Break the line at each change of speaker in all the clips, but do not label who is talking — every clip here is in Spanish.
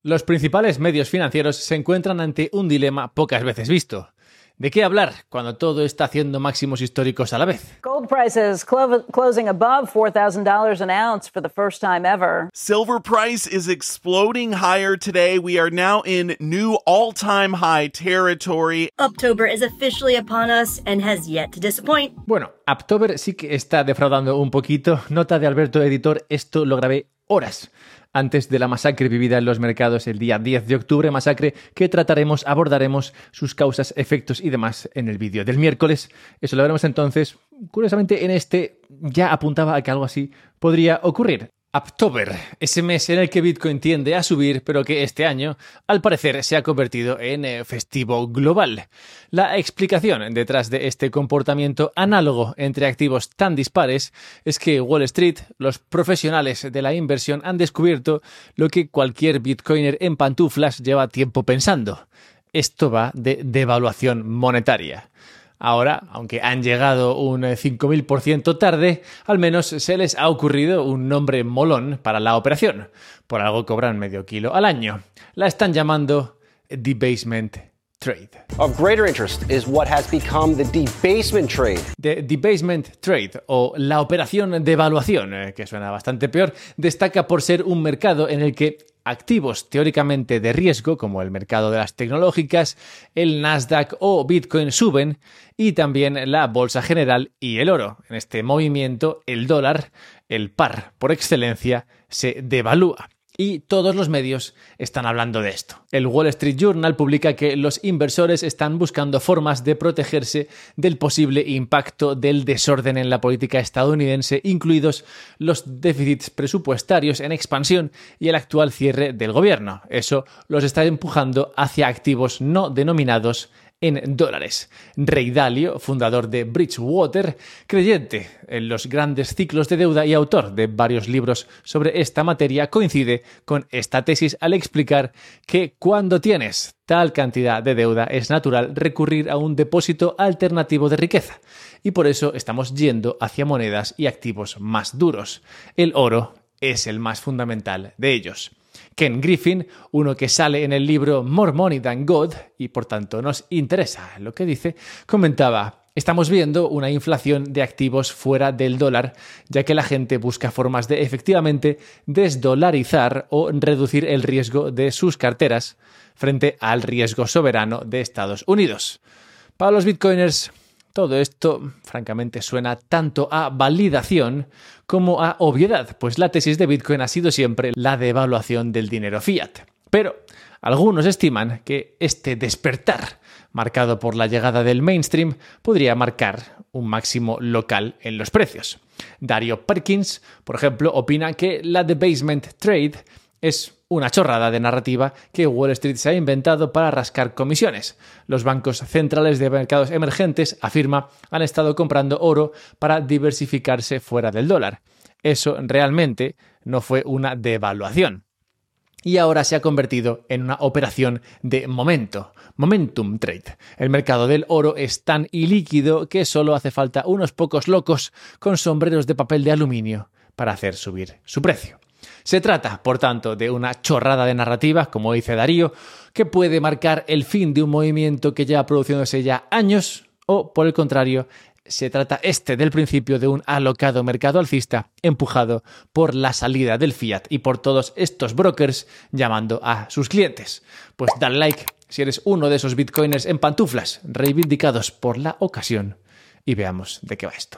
Los principales medios financieros se encuentran ante un dilema pocas veces visto. ¿De qué hablar cuando todo está haciendo máximos históricos a la vez?
Gold prices closing above $4,000 an ounce for the first time ever.
Silver price is exploding higher today. We are now in new all-time high territory.
October is officially upon us and has yet to disappoint.
Bueno, October sí que está defraudando un poquito. Nota de Alberto Editor, esto lo grabé horas antes de la masacre vivida en los mercados el día 10 de octubre, masacre que abordaremos sus causas, efectos y demás en el vídeo del miércoles. Eso lo veremos entonces. Curiosamente, en este ya apuntaba a que algo así podría ocurrir. October, ese mes en el que Bitcoin tiende a subir, pero que este año, al parecer, se ha convertido en festivo global. La explicación detrás de este comportamiento análogo entre activos tan dispares es que Wall Street, los profesionales de la inversión, han descubierto lo que cualquier bitcoiner en pantuflas lleva tiempo pensando. Esto va de devaluación monetaria. Ahora, aunque han llegado un 5.000% tarde, al menos se les ha ocurrido un nombre molón para la operación. Por algo cobran medio kilo al año. La están llamando debasement trade.
Of greater interest is what has become the debasement trade.
The debasement trade, o la operación de evaluación, que suena bastante peor, destaca por ser un mercado en el que activos teóricamente de riesgo, como el mercado de las tecnológicas, el Nasdaq o Bitcoin suben, y también la bolsa general y el oro. En este movimiento, el dólar, el par por excelencia, se devalúa. Y todos los medios están hablando de esto. El Wall Street Journal publica que los inversores están buscando formas de protegerse del posible impacto del desorden en la política estadounidense, incluidos los déficits presupuestarios en expansión y el actual cierre del gobierno. Eso los está empujando hacia activos no denominados en dólares. Ray Dalio, fundador de Bridgewater, creyente en los grandes ciclos de deuda y autor de varios libros sobre esta materia, coincide con esta tesis al explicar que cuando tienes tal cantidad de deuda es natural recurrir a un depósito alternativo de riqueza, y por eso estamos yendo hacia monedas y activos más duros. El oro es el más fundamental de ellos. Ken Griffin, uno que sale en el libro More Money Than God, y por tanto nos interesa lo que dice, comentaba: estamos viendo una inflación de activos fuera del dólar, ya que la gente busca formas de efectivamente desdolarizar o reducir el riesgo de sus carteras frente al riesgo soberano de Estados Unidos. Para los bitcoiners, todo esto, francamente, suena tanto a validación como a obviedad, pues la tesis de Bitcoin ha sido siempre la devaluación del dinero fiat. Pero algunos estiman que este despertar, marcado por la llegada del mainstream, podría marcar un máximo local en los precios. Dario Perkins, por ejemplo, opina que la debasement trade es una chorrada de narrativa que Wall Street se ha inventado para rascar comisiones. Los bancos centrales de mercados emergentes, afirma, han estado comprando oro para diversificarse fuera del dólar. Eso realmente no fue una devaluación. Y ahora se ha convertido en una operación de momentum trade. El mercado del oro es tan ilíquido que solo hace falta unos pocos locos con sombreros de papel de aluminio para hacer subir su precio. Se trata, por tanto, de una chorrada de narrativa, como dice Darío, que puede marcar el fin de un movimiento que lleva produciéndose ya años, o, por el contrario, se trata del principio de un alocado mercado alcista empujado por la salida del fiat y por todos estos brokers llamando a sus clientes. Pues dale like si eres uno de esos bitcoiners en pantuflas reivindicados por la ocasión y veamos de qué va esto.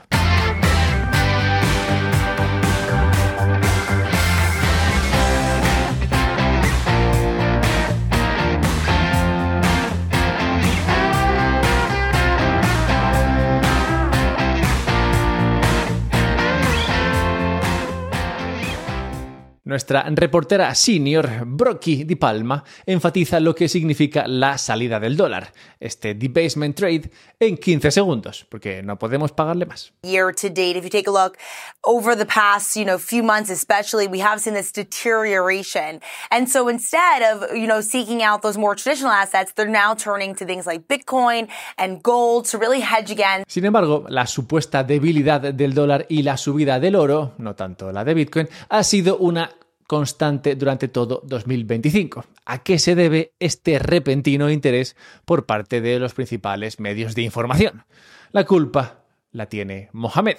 Nuestra reportera senior, Brocky Di Palma, enfatiza lo que significa la salida del dólar, este debasement trade, en 15 segundos, porque no podemos pagarle más.
Year to date, if you take a look over the past, few months especially, we have seen this deterioration. And so instead of, seeking out those more traditional assets, they're now turning to things like Bitcoin and gold to really hedge against.
Sin embargo, la supuesta debilidad del dólar y la subida del oro, no tanto la de Bitcoin, ha sido una constante durante todo 2025. ¿A qué se debe este repentino interés por parte de los principales medios de información? La culpa la tiene Mohamed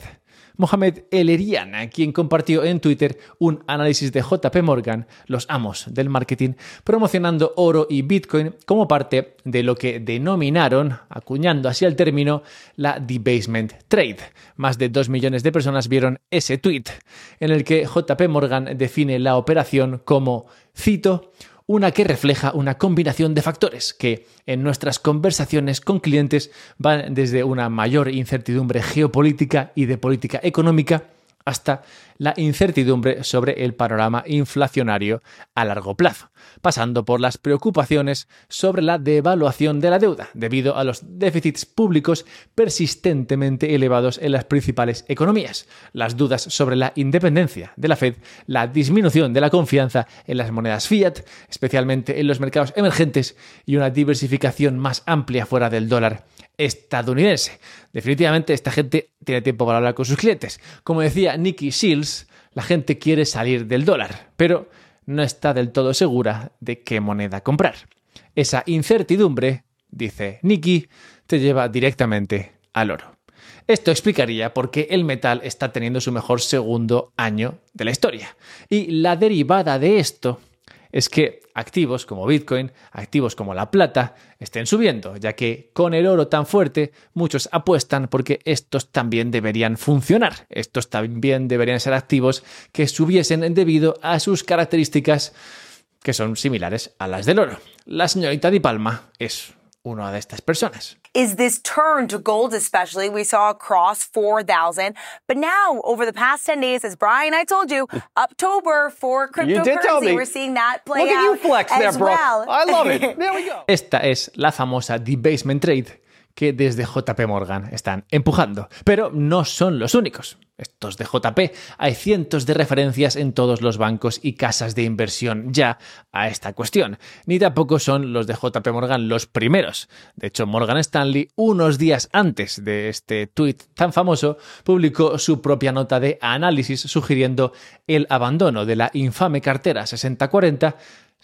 El-Erian, quien compartió en Twitter un análisis de JP Morgan, los amos del marketing, promocionando oro y Bitcoin como parte de lo que denominaron, acuñando así el término, la debasement trade. Más de 2 millones de personas vieron ese tweet, en el que JP Morgan define la operación como, cito, una que refleja una combinación de factores que, en nuestras conversaciones con clientes, van desde una mayor incertidumbre geopolítica y de política económica hasta la incertidumbre sobre el panorama inflacionario a largo plazo, pasando por las preocupaciones sobre la devaluación de la deuda debido a los déficits públicos persistentemente elevados en las principales economías, las dudas sobre la independencia de la Fed, la disminución de la confianza en las monedas fiat, especialmente en los mercados emergentes, y una diversificación más amplia fuera del dólar estadounidense. Definitivamente esta gente tiene tiempo para hablar con sus clientes. Como decía Nikki Shields, la gente quiere salir del dólar, pero no está del todo segura de qué moneda comprar. Esa incertidumbre, dice Nikki, te lleva directamente al oro. Esto explicaría por qué el metal está teniendo su mejor segundo año de la historia. Y la derivada de esto es que activos como Bitcoin, activos como la plata, estén subiendo, ya que con el oro tan fuerte muchos apuestan porque estos también deberían funcionar. Estos también deberían ser activos que subiesen debido a sus características que son similares a las del oro. La señorita Di Palma es una de estas personas.
Is this turn to gold especially. We saw a cross 4,000. But now, over the past 10 days, as Brian, I told you, October for
You did tell
cryptocurrency.
me.
We're seeing that play
Look at you
out
flex there,
as
bro.
well.
I love it. There we go.
Esta es la famosa debasement trade que desde JP Morgan están empujando. Pero no son los únicos. Estos de JP, hay cientos de referencias en todos los bancos y casas de inversión ya a esta cuestión. Ni tampoco son los de JP Morgan los primeros. De hecho, Morgan Stanley, unos días antes de este tuit tan famoso, publicó su propia nota de análisis sugiriendo el abandono de la infame cartera 60-40,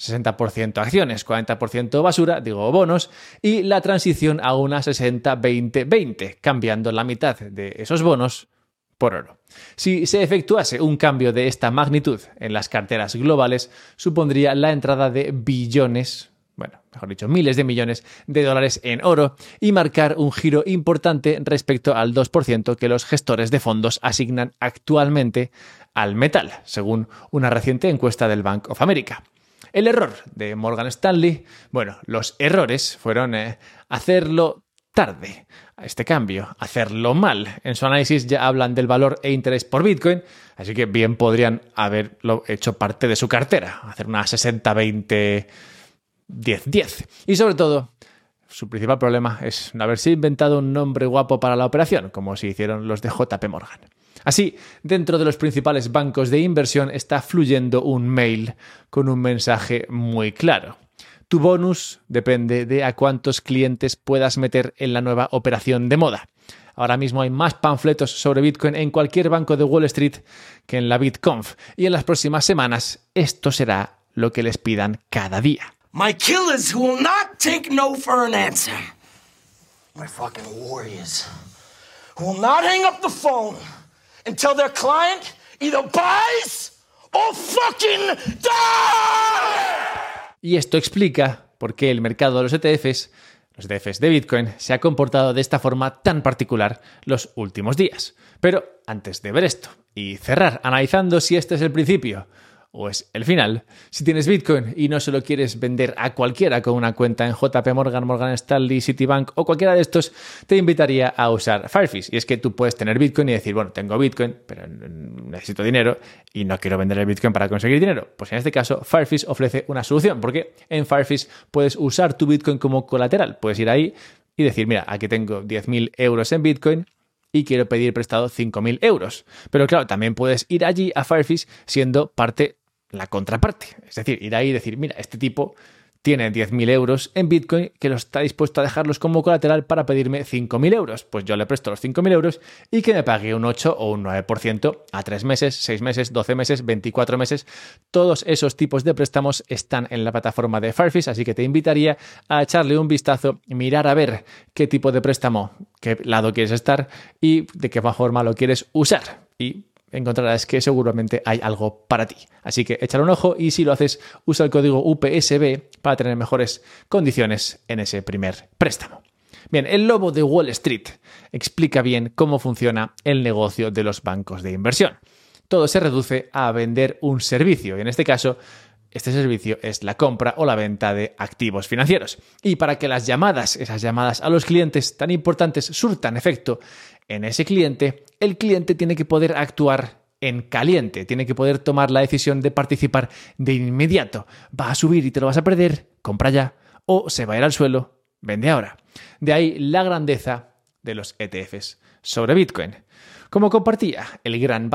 60% acciones, 40% basura, digo bonos, y la transición a una 60-20-20, cambiando la mitad de esos bonos por oro. Si se efectuase un cambio de esta magnitud en las carteras globales, supondría la entrada de billones, bueno, mejor dicho, miles de millones de dólares en oro y marcar un giro importante respecto al 2% que los gestores de fondos asignan actualmente al metal, según una reciente encuesta del Bank of America. El error de Morgan Stanley, bueno, los errores fueron hacerlo tarde a este cambio, hacerlo mal. En su análisis ya hablan del valor e interés por Bitcoin, así que bien podrían haberlo hecho parte de su cartera, hacer una 60-20-10-10. Y sobre todo, su principal problema es no haberse inventado un nombre guapo para la operación, como si hicieron los de JP Morgan. Así, dentro de los principales bancos de inversión está fluyendo un mail con un mensaje muy claro. Tu bonus depende de a cuántos clientes puedas meter en la nueva operación de moda. Ahora mismo hay más panfletos sobre Bitcoin en cualquier banco de Wall Street que en la BitConf, y en las próximas semanas esto será lo que les pidan cada día.
My killers who will not take no for an answer. My fucking warriors who will not hang up the phone until their client either buys or fucking dies!
Y esto explica por qué el mercado de los ETFs de Bitcoin, se ha comportado de esta forma tan particular los últimos días. Pero antes de ver esto y cerrar analizando si este es el principio o es el final, si tienes Bitcoin y no se lo quieres vender a cualquiera con una cuenta en JP Morgan, Morgan Stanley, Citibank o cualquiera de estos, te invitaría a usar Firefish. Y es que tú puedes tener Bitcoin y decir, bueno, tengo Bitcoin, pero necesito dinero y no quiero vender el Bitcoin para conseguir dinero. Pues en este caso, Firefish ofrece una solución, porque en Firefish puedes usar tu Bitcoin como colateral. Puedes ir ahí y decir, mira, aquí tengo 10.000 euros en Bitcoin y quiero pedir prestado 5.000 euros. Pero claro, también puedes ir allí a Firefish siendo la contraparte. Es decir, ir ahí y decir, mira, este tipo tiene 10.000 euros en Bitcoin que los está dispuesto a dejarlos como colateral para pedirme 5.000 euros. Pues yo le presto los 5.000 euros y que me pague un 8 o un 9% a 3 meses, 6 meses, 12 meses, 24 meses. Todos esos tipos de préstamos están en la plataforma de Firefish, así que te invitaría a echarle un vistazo, mirar a ver qué tipo de préstamo, qué lado quieres estar y de qué forma lo quieres usar. Y encontrarás que seguramente hay algo para ti. Así que échale un ojo y si lo haces, usa el código UPSB para tener mejores condiciones en ese primer préstamo. Bien, el lobo de Wall Street explica bien cómo funciona el negocio de los bancos de inversión. Todo se reduce a vender un servicio y en este caso, este servicio es la compra o la venta de activos financieros. Y para que esas llamadas a los clientes tan importantes surtan efecto en ese cliente, el cliente tiene que poder actuar en caliente, tiene que poder tomar la decisión de participar de inmediato. Va a subir y te lo vas a perder, compra ya, o se va a ir al suelo, vende ahora. De ahí la grandeza de los ETFs sobre Bitcoin. Como compartía el gran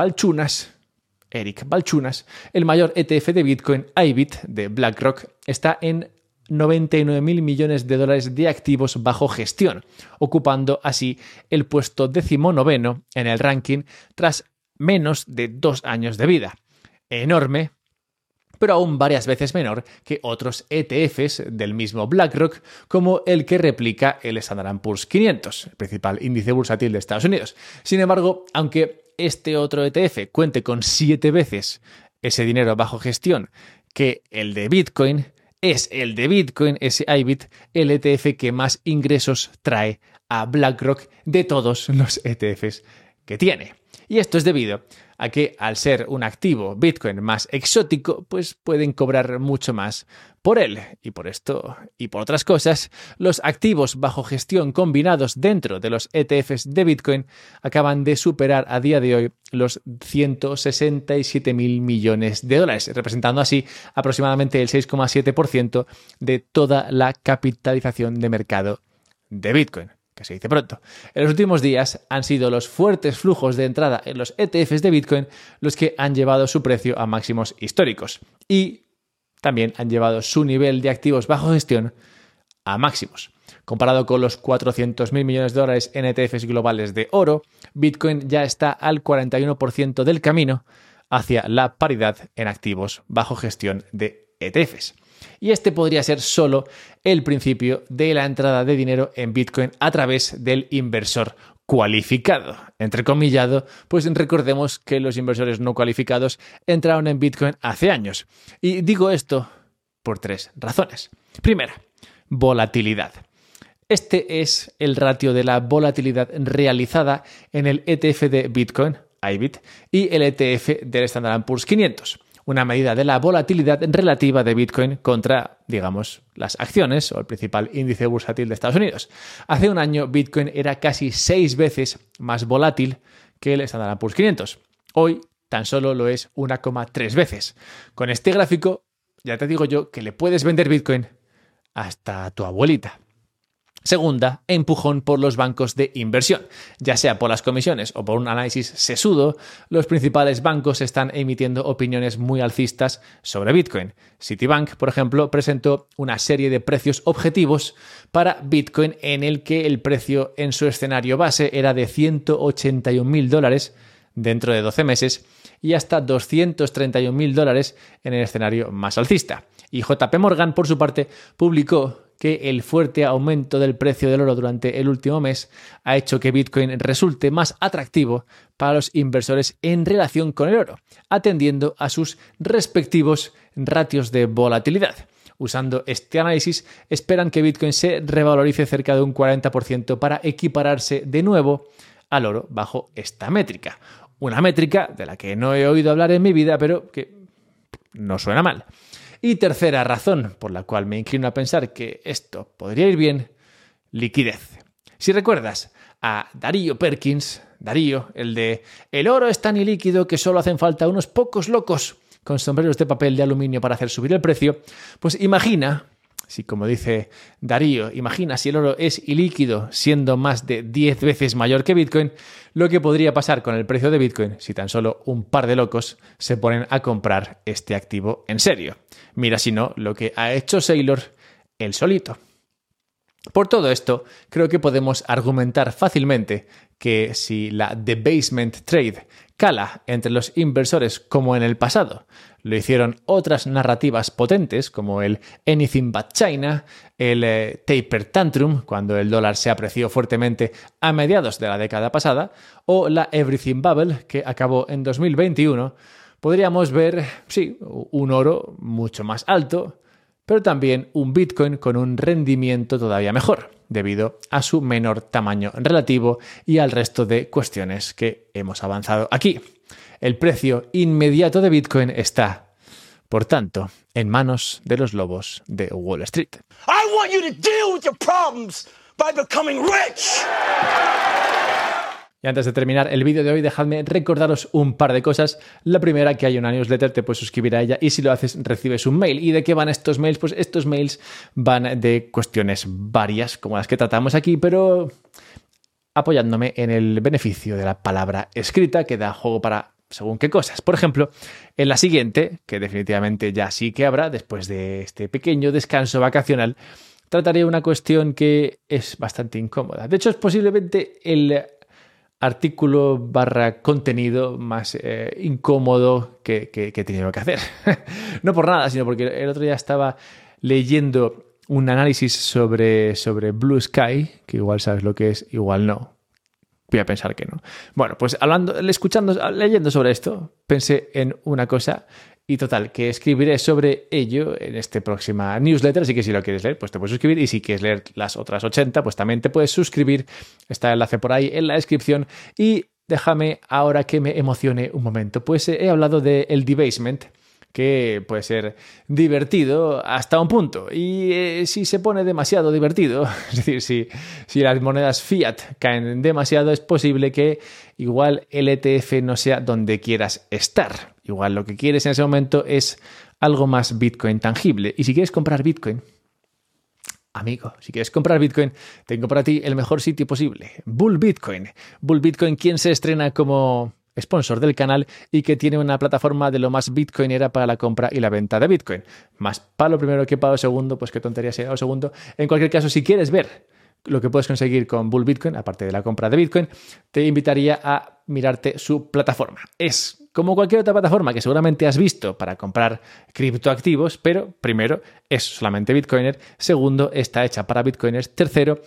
Eric Balchunas, el mayor ETF de Bitcoin, IBIT, de BlackRock, está en 99.000 millones de dólares de activos bajo gestión, ocupando así el puesto 19º en el ranking tras menos de 2 años de vida. Enorme, pero aún varias veces menor que otros ETFs del mismo BlackRock, como el que replica el Standard & Poor's 500, el principal índice bursátil de Estados Unidos. Sin embargo, aunque este otro ETF cuente con 7 veces ese dinero bajo gestión que el de Bitcoin, es el de Bitcoin, ese IBIT, el ETF que más ingresos trae a BlackRock de todos los ETFs que tiene. Y esto es debido a que al ser un activo Bitcoin más exótico, pues pueden cobrar mucho más por él. Y por esto y por otras cosas, los activos bajo gestión combinados dentro de los ETFs de Bitcoin acaban de superar a día de hoy los 167.000 millones de dólares, representando así aproximadamente el 6,7% de toda la capitalización de mercado de Bitcoin, que se dice pronto. En los últimos días han sido los fuertes flujos de entrada en los ETFs de Bitcoin los que han llevado su precio a máximos históricos y también han llevado su nivel de activos bajo gestión a máximos. Comparado con los 400.000 millones de dólares en ETFs globales de oro, Bitcoin ya está al 41% del camino hacia la paridad en activos bajo gestión de ETFs. Y este podría ser solo el principio de la entrada de dinero en Bitcoin a través del inversor cualificado. Entrecomillado, pues recordemos que los inversores no cualificados entraron en Bitcoin hace años. Y digo esto por 3 razones. Primera, volatilidad. Este es el ratio de la volatilidad realizada en el ETF de Bitcoin, IBIT, y el ETF del Standard & Poor's 500. Una medida de la volatilidad relativa de Bitcoin contra, digamos, las acciones o el principal índice bursátil de Estados Unidos. Hace un año Bitcoin era casi 6 veces más volátil que el Standard & Poor's 500. Hoy tan solo lo es 1,3 veces. Con este gráfico ya te digo yo que le puedes vender Bitcoin hasta a tu abuelita. Segunda, empujón por los bancos de inversión. Ya sea por las comisiones o por un análisis sesudo, los principales bancos están emitiendo opiniones muy alcistas sobre Bitcoin. Citibank, por ejemplo, presentó una serie de precios objetivos para Bitcoin en el que el precio en su escenario base era de $181.000 dentro de 12 meses y hasta $231.000 en el escenario más alcista. Y JP Morgan, por su parte, publicó que el fuerte aumento del precio del oro durante el último mes ha hecho que Bitcoin resulte más atractivo para los inversores en relación con el oro, atendiendo a sus respectivos ratios de volatilidad. Usando este análisis, esperan que Bitcoin se revalorice cerca de un 40% para equipararse de nuevo al oro bajo esta métrica. Una métrica de la que no he oído hablar en mi vida, pero que no suena mal. Y tercera razón por la cual me inclino a pensar que esto podría ir bien, liquidez. Si recuerdas a Darío Perkins, Darío, el de "el oro es tan ilíquido que solo hacen falta unos pocos locos con sombreros de papel de aluminio para hacer subir el precio", pues imagina, si como dice Darío, imagina si el oro es ilíquido siendo más de 10 veces mayor que Bitcoin, lo que podría pasar con el precio de Bitcoin si tan solo un par de locos se ponen a comprar este activo en serio. Mira si no lo que ha hecho Saylor él solito. Por todo esto, creo que podemos argumentar fácilmente que si la debasement trade cala entre los inversores como en el pasado, lo hicieron otras narrativas potentes como el Anything But China, el Taper Tantrum, cuando el dólar se apreció fuertemente a mediados de la década pasada, o la Everything Bubble, que acabó en 2021, podríamos ver, sí, un oro mucho más alto, pero también un Bitcoin con un rendimiento todavía mejor, debido a su menor tamaño relativo y al resto de cuestiones que hemos avanzado aquí. El precio inmediato de Bitcoin está, por tanto, en manos de los lobos de Wall Street.
I want you to deal with your problems by becoming rich.
Y antes de terminar el vídeo de hoy, dejadme recordaros un par de cosas. La primera, que hay una newsletter, te puedes suscribir a ella y si lo haces recibes un mail. ¿Y de qué van estos mails? Pues estos mails van de cuestiones varias, como las que tratamos aquí, pero apoyándome en el beneficio de la palabra escrita, que da juego para según qué cosas. Por ejemplo, en la siguiente, que definitivamente ya sí que habrá, después de este pequeño descanso vacacional, trataré una cuestión que es bastante incómoda. De hecho, es posiblemente el artículo / contenido más incómodo que he tenido que hacer. No por nada, sino porque el otro día estaba leyendo un análisis sobre Blue Sky, que igual sabes lo que es, igual no. Voy a pensar que no. Bueno, pues leyendo sobre esto, pensé en una cosa y total, que escribiré sobre ello en esta próxima newsletter, así que si lo quieres leer, pues te puedes suscribir y si quieres leer las otras 80, pues también te puedes suscribir. Está el enlace por ahí en la descripción y déjame ahora que me emocione un momento. Pues he hablado del debasement, que puede ser divertido hasta un punto. Y si se pone demasiado divertido, es decir, si las monedas fiat caen demasiado, es posible que igual el ETF no sea donde quieras estar. Igual lo que quieres en ese momento es algo más Bitcoin tangible. Y si quieres comprar Bitcoin, amigo, si quieres comprar Bitcoin, tengo para ti el mejor sitio posible. Bull Bitcoin. Bull Bitcoin, quien se estrena como sponsor del canal y que tiene una plataforma de lo más bitcoinera para la compra y la venta de Bitcoin. Más para lo primero que para lo segundo, pues qué tontería sería lo segundo. En cualquier caso, si quieres ver lo que puedes conseguir con Bull Bitcoin, aparte de la compra de Bitcoin, te invitaría a mirarte su plataforma. Es como cualquier otra plataforma que seguramente has visto para comprar criptoactivos, pero primero, es solamente Bitcoiner. Segundo, está hecha para Bitcoiners. Tercero,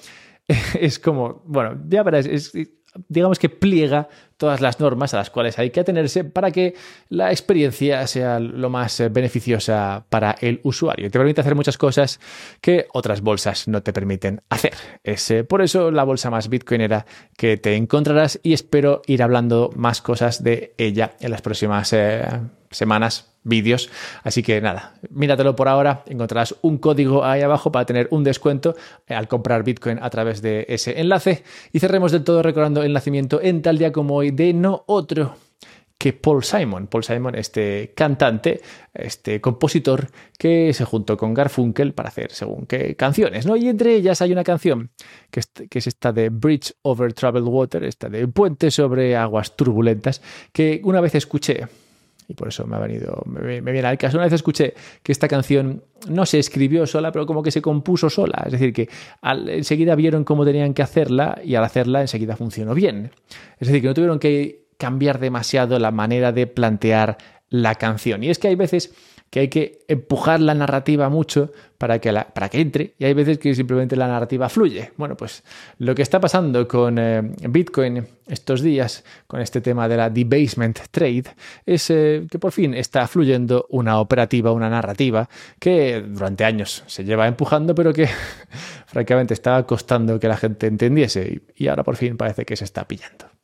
es como, bueno, ya verás, digamos que pliega todas las normas a las cuales hay que atenerse para que la experiencia sea lo más beneficiosa para el usuario. Te permite hacer muchas cosas que otras bolsas no te permiten hacer. Es por eso la bolsa más bitcoinera que te encontrarás y espero ir hablando más cosas de ella en las próximas semanas, vídeos. Así que nada, míratelo por ahora. Encontrarás un código ahí abajo para tener un descuento al comprar Bitcoin a través de ese enlace. Y cerremos del todo recordando el nacimiento en tal día como hoy de no otro que Paul Simon. Paul Simon, este cantante, este compositor que se juntó con Garfunkel para hacer según qué canciones, ¿no? Y entre ellas hay una canción que es esta de Bridge Over Troubled Water, esta de Puente sobre aguas turbulentas, que una vez escuché, y por eso me viene al caso, una vez escuché que esta canción no se escribió sola, pero como que se compuso sola. Es decir, que enseguida vieron cómo tenían que hacerla y al hacerla enseguida funcionó bien. Es decir, que no tuvieron que cambiar demasiado la manera de plantear la canción. Y es que hay veces que hay que empujar la narrativa mucho para que entre, y hay veces que simplemente la narrativa fluye. Bueno, pues lo que está pasando con Bitcoin estos días, con este tema de la debasement trade, es que por fin está fluyendo una operativa, una narrativa que durante años se lleva empujando, pero que francamente estaba costando que la gente entendiese y ahora por fin parece que se está pillando.